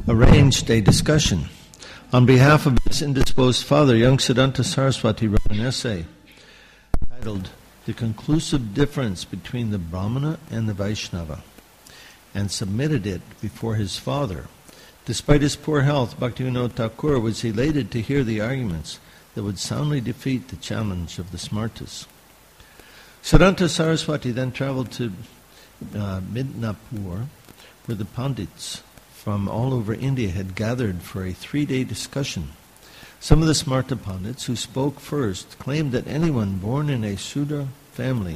arranged a discussion. On behalf of his indisposed father, young Siddhanta Saraswati wrote an essay titled The Conclusive Difference Between the Brahmana and the Vaishnava, and submitted it before his father. Despite his poor health, Bhaktivinoda Thakur was elated to hear the arguments that would soundly defeat the challenge of the Smartas. Siddhanta Saraswati then traveled to Midnapur, where the Pandits from all over India had gathered for a 3-day discussion. Some of the Smarta Pandits who spoke first claimed that anyone born in a Sudra family,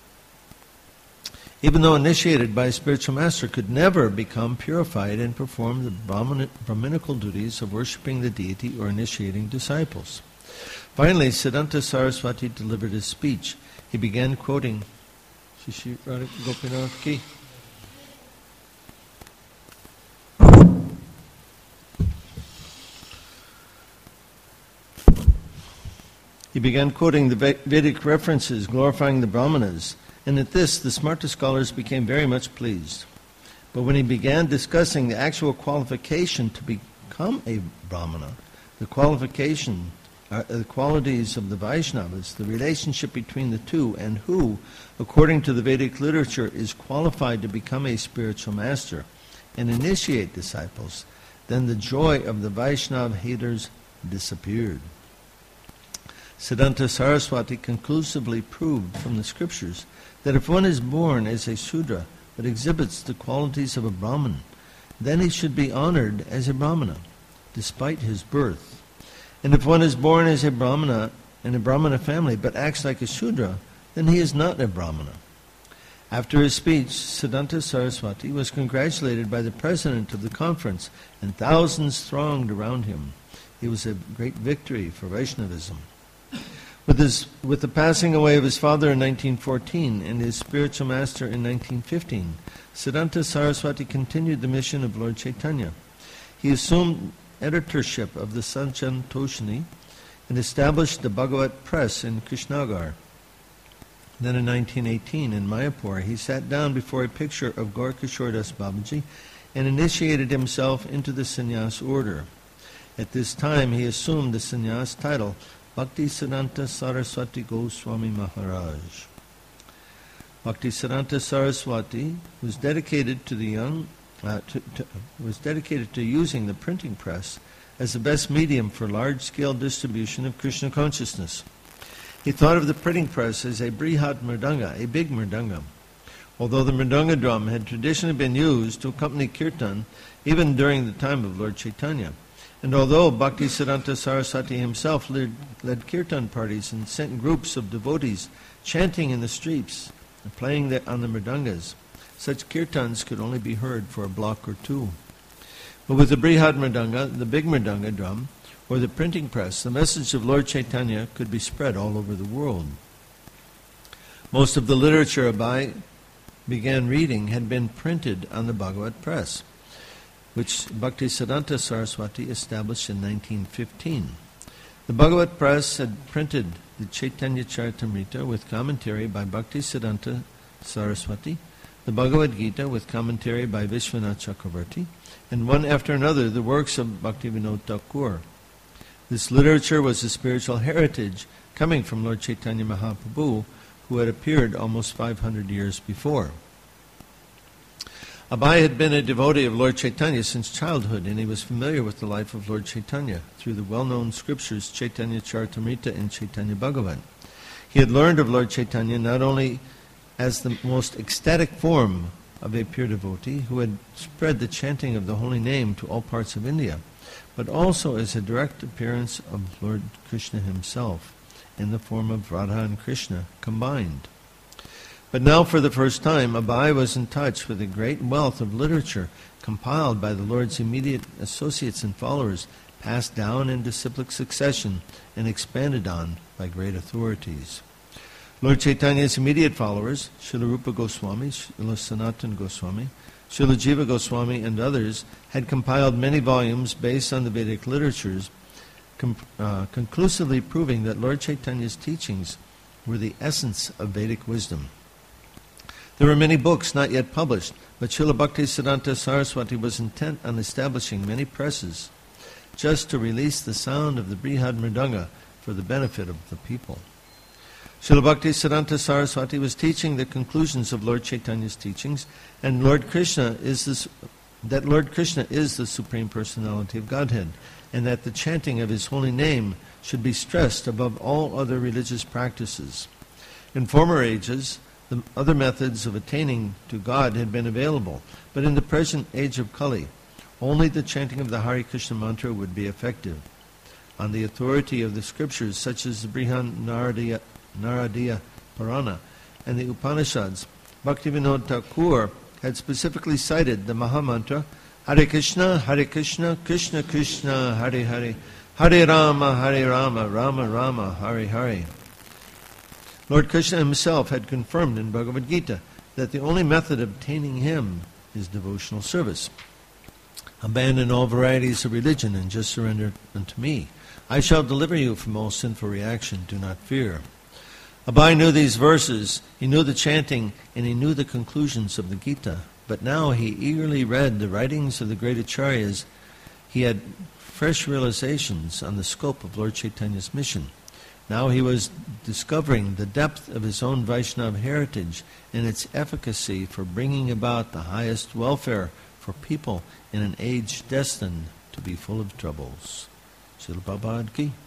even though initiated by a spiritual master, could never become purified and perform the Brahminical duties of worshipping the deity or initiating disciples. Finally, Siddhanta Saraswati delivered his speech. He began quoting Shishi Radha Gopinath Ki. He began quoting the Vedic references, glorifying the Brahmanas, and at this the Smarta scholars became very much pleased. But when he began discussing the actual qualification to become a Brahmana, the qualities of the Vaishnavas, the relationship between the two, and who, according to the Vedic literature, is qualified to become a spiritual master and initiate disciples, then the joy of the Vaishnava haters disappeared. Siddhanta Saraswati conclusively proved from the scriptures that if one is born as a Sudra but exhibits the qualities of a Brahman, then he should be honored as a Brahmana, despite his birth. And if one is born as a Brahmana in a Brahmana family but acts like a Sudra, then he is not a Brahmana. After his speech, Siddhanta Saraswati was congratulated by the president of the conference, and thousands thronged around him. It was a great victory for Vaishnavism. With the passing away of his father in 1914 and his spiritual master in 1915, Siddhanta Saraswati continued the mission of Lord Chaitanya. He assumed editorship of the Sanchan Toshini and established the Bhagavat Press in Krishnagar. Then in 1918 in Mayapur, he sat down before a picture of Gaur Kishore Das Babaji and initiated himself into the sannyas order. At this time, he assumed the sannyas title Bhakti Siddhanta Saraswati Goswami Maharaj. Bhakti Siddhanta Saraswati was dedicated to using the printing press as the best medium for large-scale distribution of Krishna consciousness. He thought of the printing press as a brihat mridanga, a big mridanga. Although the mridanga drum had traditionally been used to accompany kirtan even during the time of Lord Chaitanya, and although Bhakti Siddhanta Saraswati himself led kirtan parties and sent groups of devotees chanting in the streets and playing on the mridangas, such kirtans could only be heard for a block or two. But with the brihat mridanga, the big mridanga drum, or the printing press, the message of Lord Chaitanya could be spread all over the world. Most of the literature Abai began reading had been printed on the Bhagavat Press, which Bhakti Siddhanta Saraswati established in 1915. The Bhagavat Press had printed the Chaitanya Charitamrita with commentary by Bhakti Siddhanta Saraswati, the Bhagavad Gita with commentary by Vishwanath Chakravarti, and one after another the works of Bhaktivinoda Thakur. This literature was a spiritual heritage coming from Lord Chaitanya Mahaprabhu, who had appeared almost 500 years before. Abai had been a devotee of Lord Chaitanya since childhood, and he was familiar with the life of Lord Chaitanya through the well-known scriptures Chaitanya Charitamrita and Chaitanya Bhagavat. He had learned of Lord Chaitanya not only as the most ecstatic form of a pure devotee who had spread the chanting of the holy name to all parts of India, but also as a direct appearance of Lord Krishna himself in the form of Radha and Krishna combined. But now for the first time, Abai was in touch with a great wealth of literature compiled by the Lord's immediate associates and followers, passed down in disciplic succession and expanded on by great authorities. Lord Chaitanya's immediate followers, Srila Rupa Goswami, Srila Sanatana Goswami, Srila Jiva Goswami, and others, had compiled many volumes based on the Vedic literatures, conclusively proving that Lord Chaitanya's teachings were the essence of Vedic wisdom. There were many books not yet published, but Srila Bhaktisiddhanta Saraswati was intent on establishing many presses just to release the sound of the Brihad Mridanga for the benefit of the people. Srila Bhaktisiddhanta Saraswati was teaching the conclusions of Lord Chaitanya's teachings, and Lord Krishna is the Supreme Personality of Godhead, and that the chanting of His holy name should be stressed above all other religious practices. In former ages, the other methods of attaining to God had been available, but in the present age of Kali, only the chanting of the Hare Krishna mantra would be effective. On the authority of the scriptures such as the Brihad Naradiya Purana and the Upanishads, Bhaktivinoda Thakur had specifically cited the Mahamantra, Hare Krishna, Krishna Krishna, Hare Hare, Hare Rama, Rama Rama, Hare Hare. Lord Krishna himself had confirmed in Bhagavad Gita that the only method of attaining Him is devotional service. Abandon all varieties of religion and just surrender unto me. I shall deliver you from all sinful reaction. Do not fear. Abai knew these verses, he knew the chanting, and he knew the conclusions of the Gita. But now he eagerly read the writings of the great Acharyas. He had fresh realizations on the scope of Lord Chaitanya's mission. Now he was discovering the depth of his own Vaishnava heritage and its efficacy for bringing about the highest welfare for people in an age destined to be full of troubles. Srila Prabhupada Ki